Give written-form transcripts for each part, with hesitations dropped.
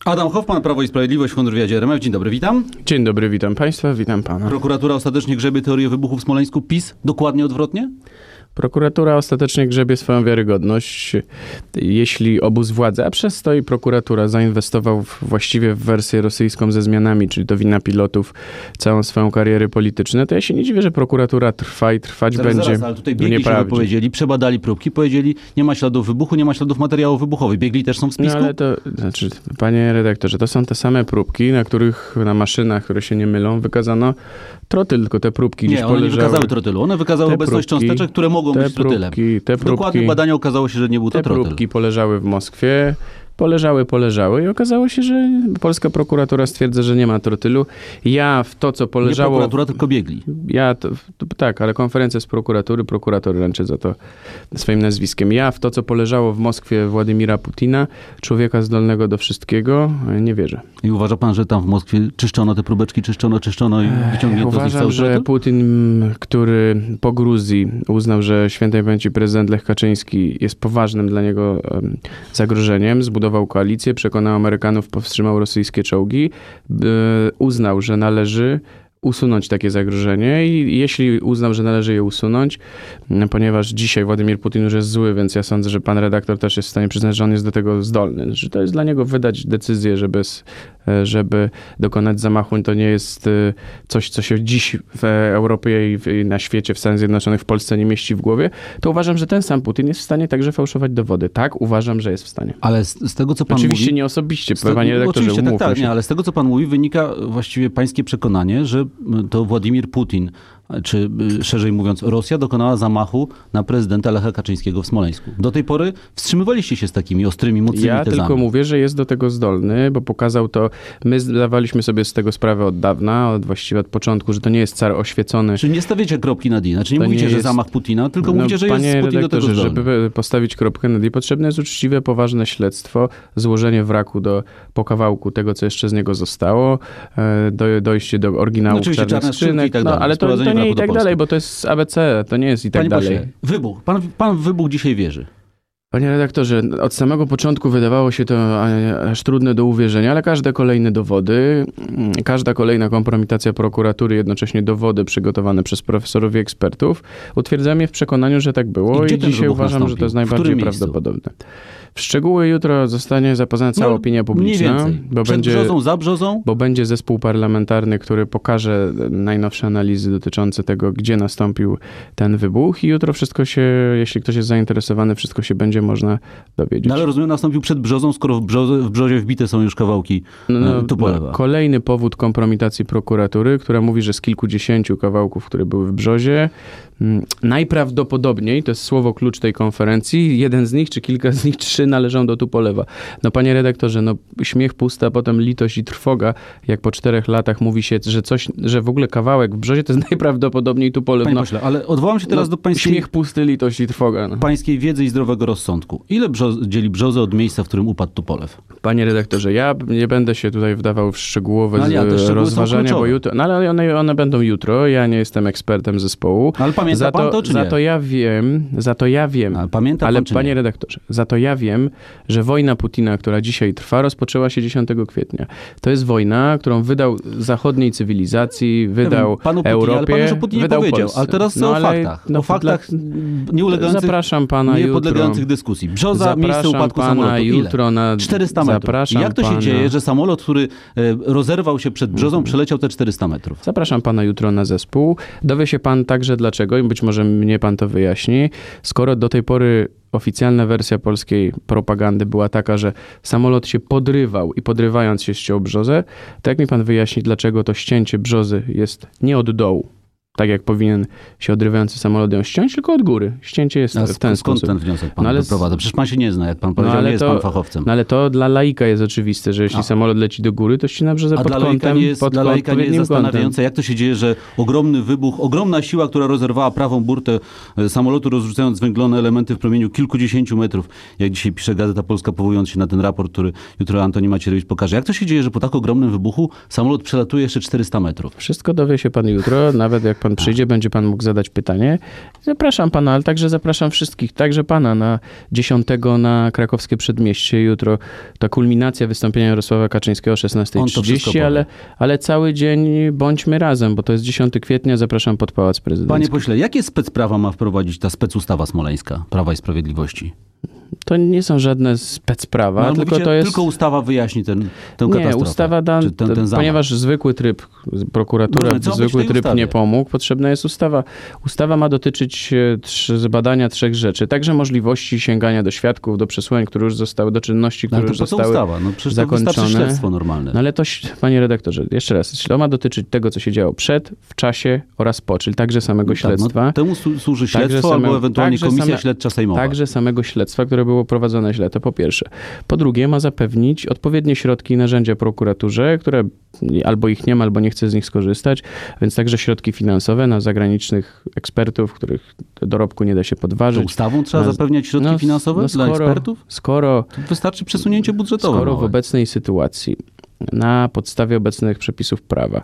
Adam Hoffman, Prawo i Sprawiedliwość w kontrwywiadzie RMF. Dzień dobry, witam. Dzień dobry, witam państwa, witam pana. Prokuratura ostatecznie grzebie teorię wybuchu w Smoleńsku. PiS dokładnie odwrotnie? Prokuratura ostatecznie grzebie swoją wiarygodność. Jeśli obóz władzy, a przez to i prokuratura zainwestował właściwie w wersję rosyjską ze zmianami, czyli to wina pilotów, całą swoją karierę polityczną, to ja się nie dziwię, że prokuratura trwa i trwać będzie. Ale tutaj biegli się powiedzieli, przebadali próbki, powiedzieli, nie ma śladów wybuchu, nie ma śladów materiałów wybuchowych. Biegli też są w spisku? No ale to, znaczy, panie redaktorze, to są te same próbki, na których, na maszynach, które się nie mylą, wykazano trotyl, tylko te próbki gdzieś poleżały. Nie, one nie wykazały trotylu, one wykazały obecność cząsteczek, które mogą być trotylem. W dokładnym badaniu okazało się, że nie był to trotyl. Te próbki poleżały w Moskwie, poleżały i okazało się, że polska prokuratura stwierdza, że nie ma trotylu. Ja w to, co poleżało... Nie prokuratura, tylko biegli. Tak, ale konferencja z prokuratury, prokurator ręczy za to swoim nazwiskiem. Ja w to, co poleżało w Moskwie Władimira Putina, człowieka zdolnego do wszystkiego, nie wierzę. I uważa pan, że tam w Moskwie czyszczono te próbeczki, czyszczono i wyciągnięto z nich cały Uważam, że Putin, który po Gruzji uznał, że świętej pamięci prezydent Lech Kaczyński jest poważnym dla niego zagrożeniem, zbudował koalicję, przekonał Amerykanów, powstrzymał rosyjskie czołgi, uznał, że należy usunąć takie zagrożenie i jeśli uznał, że należy je usunąć, ponieważ dzisiaj Władimir Putin już jest zły, więc ja sądzę, że pan redaktor też jest w stanie przyznać, że on jest do tego zdolny, że to jest dla niego wydać decyzję, żeby dokonać zamachu. To nie jest coś, co się dziś w Europie i na świecie, w Stanach Zjednoczonych, w Polsce nie mieści w głowie, to uważam, że ten sam Putin jest w stanie także fałszować dowody. Tak, uważam, że jest w stanie. Ale z tego, co pan oczywiście mówi... nie osobiście, panie redaktorze, oczywiście, tak, nie, ale z tego, co pan mówi, wynika właściwie pańskie przekonanie, że to Władimir Putin, czy szerzej mówiąc Rosja, dokonała zamachu na prezydenta Lecha Kaczyńskiego w Smoleńsku. Do tej pory wstrzymywaliście się z takimi ostrymi, mocnymi tezami. Ja tylko mówię, że jest do tego zdolny, bo pokazał to, my zdawaliśmy sobie z tego sprawę od dawna, właściwie od początku, że to nie jest car oświecony. Czyli nie stawiacie kropki nad i, znaczy nie mówicie, że zamach Putina, tylko mówicie, że jest Putin do tego zdolny. Żeby postawić kropkę nad i, potrzebne jest uczciwe, poważne śledztwo, złożenie wraku po kawałku tego, co jeszcze z niego zostało, dojście do oryginału czarnych skrzynek, tak dalej, ale to nie i tak dalej, bo to jest ABC, to nie jest i tak dalej. Pośle, wybuch. Pan w wybuch dzisiaj wierzy. Panie redaktorze, od samego początku wydawało się to aż trudne do uwierzenia, ale każde kolejne dowody, każda kolejna kompromitacja prokuratury, jednocześnie dowody przygotowane przez profesorów i ekspertów, utwierdza mnie w przekonaniu, że tak było i dzisiaj uważam, że to jest najbardziej prawdopodobne. W szczegóły jutro zostanie zapoznana cała opinia publiczna. Przed brzozą, za brzozą? Bo będzie zespół parlamentarny, który pokaże najnowsze analizy dotyczące tego, gdzie nastąpił ten wybuch i jutro wszystko się, jeśli ktoś jest zainteresowany, wszystko się będzie można dowiedzieć. No ale rozumiem, nastąpił przed brzozą, skoro w brzozie wbite są już kawałki Tupolewa. Kolejny powód kompromitacji prokuratury, która mówi, że z kilkudziesięciu kawałków, które były w brzozie, najprawdopodobniej, to jest słowo klucz tej konferencji, jeden z nich, czy kilka z nich, 3 należą do Tupolewa. No panie redaktorze, śmiech pusta, potem litość i trwoga, jak po 4 latach mówi się, że w ogóle kawałek w brzozie to jest najprawdopodobniej Tupolew. Panie pośle, ale odwołam się teraz do pańskiej... Śmiech pusty, litość i trwoga. Pańskiej wiedzy i zdrowego rozsądku. Ile dzieli brzozę od miejsca, w którym upadł Tupolew? Panie redaktorze, ja nie będę się tutaj wdawał w szczegółowe rozważania, bo jutro, ale one będą jutro, ja nie jestem ekspertem zespołu. Ale pamięta pan to, czy nie? Za to ja wiem, ale panie redaktorze, za to ja wiem, że wojna Putina, która dzisiaj trwa, rozpoczęła się 10 kwietnia. To jest wojna, którą wydał zachodniej cywilizacji, wydał Europie, ale pan już o Putinie wydał powiedział, Polsce. ale teraz o faktach. O faktach niepodlegających dyskusji. Brzoza, miejsce upadku samolotu. Jutro na 400 metrów. Jak to się dzieje, że samolot, który rozerwał się przed Brzozą, przeleciał te 400 metrów? Zapraszam pana jutro na zespół. Dowie się pan także dlaczego i być może mnie pan to wyjaśni. Skoro do tej pory oficjalna wersja polskiej propagandy była taka, że samolot się podrywał i podrywając się ściął brzozę, to jak mi pan wyjaśni, dlaczego to ścięcie brzozy jest nie od dołu, tak jak powinien się odrywający samolot ją ściąć, tylko od góry. Ścięcie jest w ten sposób. Skąd ten wniosek pan wyprowadza? Przecież pan się nie zna, jak pan powiedział, nie jest pan fachowcem. No ale to dla laika jest oczywiste, że jeśli samolot leci do góry, to ścina brzozę pod kątem. Dla laika nie jest zastanawiające, jak to się dzieje, że ogromny wybuch, ogromna siła, która rozerwała prawą burtę samolotu, rozrzucając zwęglone elementy w promieniu kilkudziesięciu metrów, jak dzisiaj pisze Gazeta Polska, powołując się na ten raport, który jutro Antoni Macierewicz pokaże. Jak to się dzieje, że po tak ogromnym wybuchu samolot przelatuje jeszcze 400 metrów? Wszystko dowie się pan jutro, nawet jak pan przyjdzie, będzie pan mógł zadać pytanie. Zapraszam pana, ale także zapraszam wszystkich, także pana na 10 na Krakowskie Przedmieście. Jutro ta kulminacja wystąpienia Jarosława Kaczyńskiego o 16:30, ale cały dzień bądźmy razem, bo to jest 10 kwietnia, zapraszam pod Pałac Prezydencki. Panie pośle, jakie specprawa ma wprowadzić ta specustawa smoleńska Prawa i Sprawiedliwości? To nie są żadne specprawa, No, tylko to jest... Tylko ustawa wyjaśni tę katastrofę. Nie, ustawa da, ten ponieważ zwykły tryb, prokuratura, zwykły tryb nie pomógł, potrzebna jest ustawa. Ustawa ma dotyczyć badania 3 rzeczy. Także możliwości sięgania do świadków, do przesłuchań, które już zostały, do czynności, które już zostały ustawa? No przecież zakończone. To wystarczy śledztwo normalne. No ale to, panie redaktorze, jeszcze raz, to ma dotyczyć tego, co się działo przed, w czasie oraz po, czyli także samego śledztwa. No, temu służy śledztwo albo ewentualnie komisja śledcza sejmowa. Także samego śledztwa, które było prowadzone źle, to po pierwsze. Po drugie, ma zapewnić odpowiednie środki i narzędzia prokuraturze, które albo ich nie ma, albo nie chce z nich skorzystać, więc także środki finansowe na zagranicznych ekspertów, których dorobku nie da się podważyć. To ustawą trzeba zapewniać środki finansowe dla ekspertów? To wystarczy przesunięcie budżetowe. Skoro w obecnej sytuacji na podstawie obecnych przepisów prawa.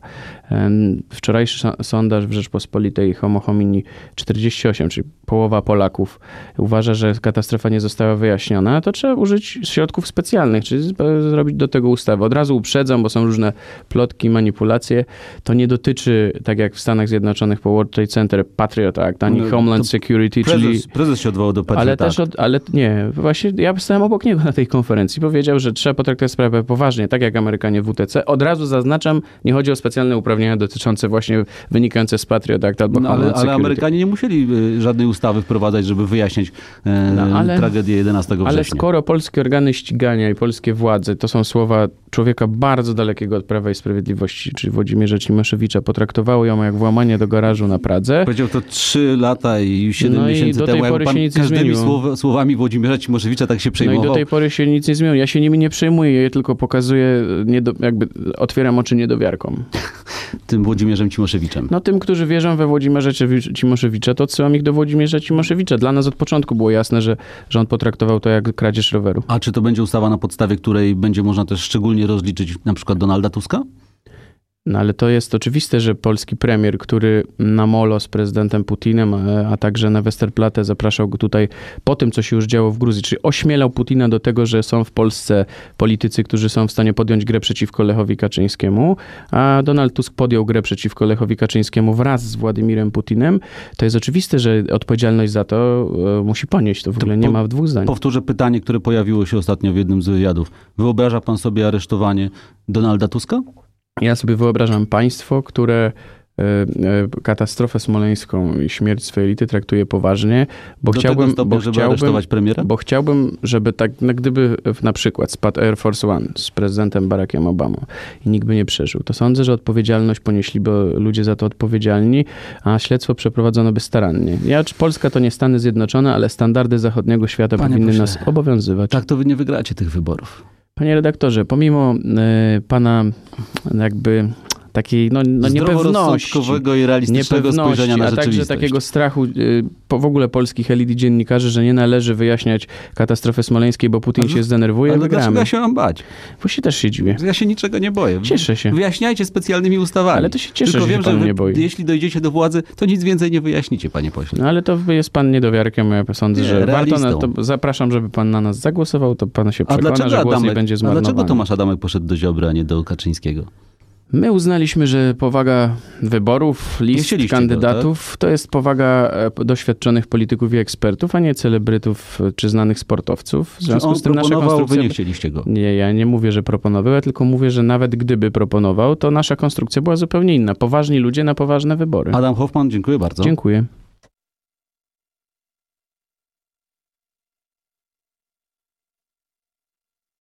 Wczorajszy sondaż w Rzeczpospolitej Homo Homini 48, czyli połowa Polaków uważa, że katastrofa nie została wyjaśniona, to trzeba użyć środków specjalnych, czyli zrobić do tego ustawę. Od razu uprzedzam, bo są różne plotki, manipulacje. To nie dotyczy, tak jak w Stanach Zjednoczonych po World Trade Center, Patriot Act, ani Homeland Security, czyli... Prezes się odwołał do Patriot Act. Ale nie, właśnie ja stałem obok niego na tej konferencji. Powiedział, że trzeba potraktować sprawę poważnie, tak jak Amerykanie w WTC. Od razu zaznaczam, nie chodzi o specjalne uprawnienia dotyczące właśnie wynikające z Patriot Act albo Homeland Security. Ale Amerykanie nie musieli żadnej ustawy wprowadzać, żeby wyjaśnić tragedię 11 września. Ale skoro polskie organy ścigania i polskie władze, to są słowa człowieka bardzo dalekiego od Prawa i Sprawiedliwości, czyli Włodzimierza Cimoszewicza, potraktowało ją jak włamanie do garażu na Pradze. Powiedział to 3 lata i 7 miesięcy do temu. tej pory Pan się nic nie każdymi zmieniło. słowami Włodzimierza Cimoszewicza tak się przejmował. No i do tej pory się nic nie zmieniło. Ja się nimi nie przejmuję, je tylko pokazuję, jakby otwieram oczy niedowiarkom. Tym Włodzimierzem Cimoszewiczem. No tym, którzy wierzą we Włodzimierza Cimoszewicza, to odsyłam ich do Włodzimierza Cimoszewicza. Dla nas od początku było jasne, że on potraktował to jak kradzież roweru. A czy to będzie ustawa, na podstawie której będzie można też szczególnie rozliczyć na przykład Donalda Tuska? No ale to jest oczywiste, że polski premier, który na molo z prezydentem Putinem, a także na Westerplatte zapraszał go tutaj po tym, co się już działo w Gruzji, czyli ośmielał Putina do tego, że są w Polsce politycy, którzy są w stanie podjąć grę przeciwko Lechowi Kaczyńskiemu, a Donald Tusk podjął grę przeciwko Lechowi Kaczyńskiemu wraz z Władimirem Putinem. To jest oczywiste, że odpowiedzialność za to musi ponieść. To w ogóle nie ma dwóch zdań. Powtórzę pytanie, które pojawiło się ostatnio w jednym z wywiadów. Wyobraża pan sobie aresztowanie Donalda Tuska? Ja sobie wyobrażam państwo, które katastrofę smoleńską i śmierć swojej elity traktuje poważnie, bo żeby aresztować premiera? Bo chciałbym, żeby tak, gdyby na przykład spadł Air Force One z prezydentem Barackiem Obamą i nikt by nie przeżył, to sądzę, że odpowiedzialność ponieśliby ludzie za to odpowiedzialni, a śledztwo przeprowadzono by starannie. Polska to nie Stany Zjednoczone, ale standardy zachodniego świata powinny nas obowiązywać. Tak, to wy nie wygracie tych wyborów. Panie redaktorze, pomimo pana jakby takiej niepewności i realistycznego spojrzenia na rzeczywistość, a także takiego strachu w ogóle polskich elit i dziennikarzy, że nie należy wyjaśniać katastrofy smoleńskiej, bo Putin się zdenerwuje, ale wygramy. Dlaczego ja się mam bać? Właśnie też się dziwię. Ja się niczego nie boję. Cieszę się. Wyjaśniajcie specjalnymi ustawami. Ale to się cieszę, tylko że wiem, się pan nie boi. Jeśli dojdziecie do władzy, to nic więcej nie wyjaśnicie, panie pośle. No ale to jest pan niedowiarkiem, ja sądzę, że warto to zapraszam, żeby pan na nas zagłosował, to pan się przekona, że głos nie będzie zmarnowany. A dlaczego Tomasz Adamek poszedł do Ziobry, a nie do Kaczyńskiego? My uznaliśmy, że powaga wyborów, list kandydatów, to jest powaga doświadczonych polityków i ekspertów, a nie celebrytów czy znanych sportowców. W związku z tym nasza konstrukcja... wy nie chcieliście go. Nie, ja nie mówię, że proponował, ja tylko mówię, że nawet gdyby proponował, to nasza konstrukcja była zupełnie inna. Poważni ludzie na poważne wybory. Adam Hoffman, dziękuję bardzo. Dziękuję.